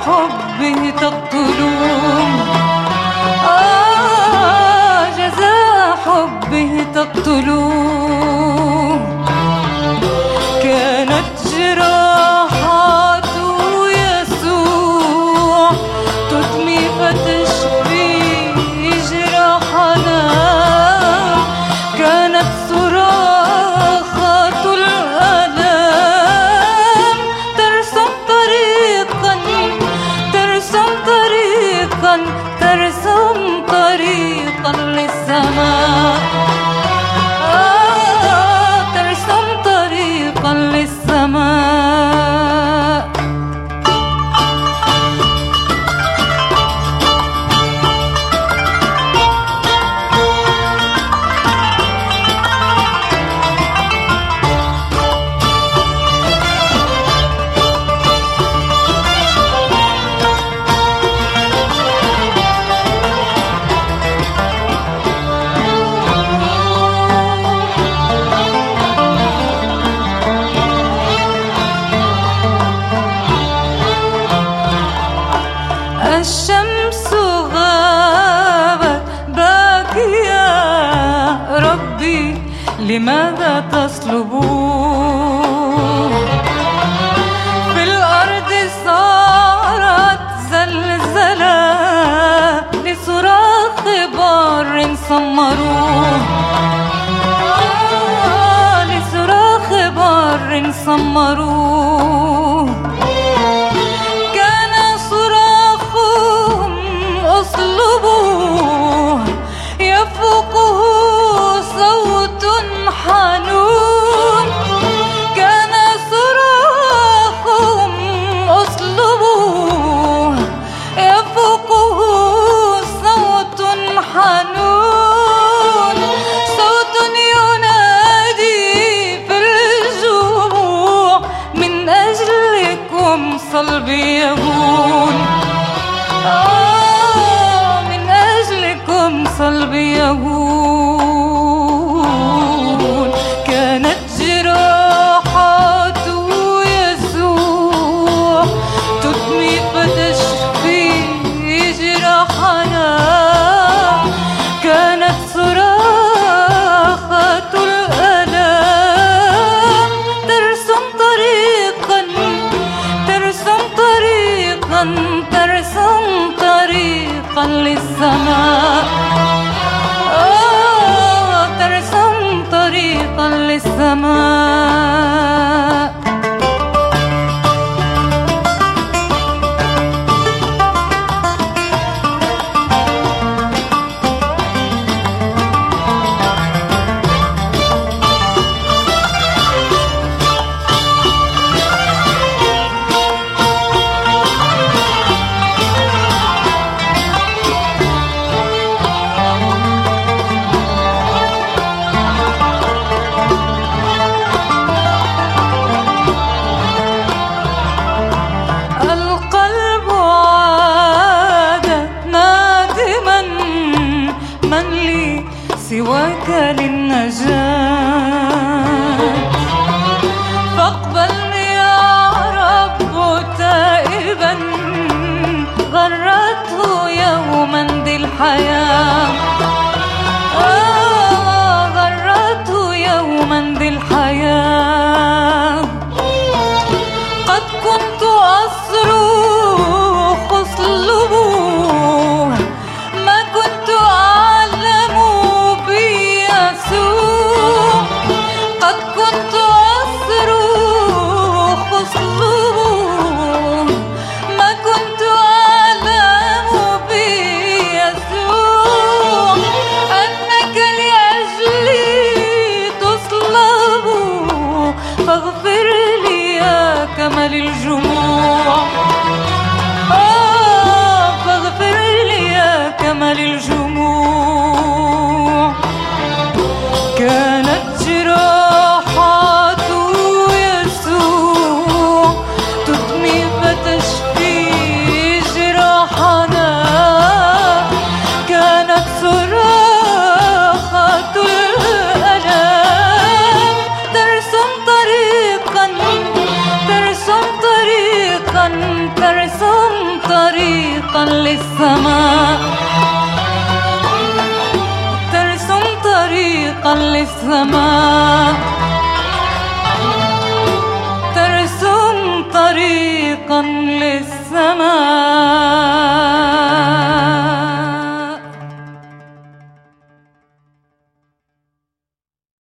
حبه تقتلون، جزاء حبه تقتلون. كانت جراحات يسوع تدمي فتشفي جراحنا، كانت صراخات الآلام ترسم طريقا ترسم طريقا ترسم طريقا للسماء، ترسم طريقا للسماء. الشمس غابت باكية، ربي لماذا تصلبون؟ في الأرض صارت زلزلة لصراخ بار صمروه، لصراخ بار صمروه. اصلبوه يفوقه صوت حنون، كان صراخهم اصلبوه يفوقه صوت حنون، صوت ينادي في الجوع من أجلكم صلبي يهون، صلبي يهون. كانت جراحات يسوع تدمي فتشفي جراحنا، كانت صراخات الآلام ترسم طريقا ترسم طريقا ترسم طريقا للسماء، ترسم طريقا للسماء. سواك للنجاة، فاقبلني يا رب تائبا، غرته يوما ذي الحياة، غرته يوما ذي الحياة. قد كنت أصرخ اصلبوه، ما كنت أعلم بيسوع، قد كنت أصرخ اصلبوه، ما كنت أعلم بيسوع. للسماء، ترسم طريقا للسماء، ترسم طريقا للسماء.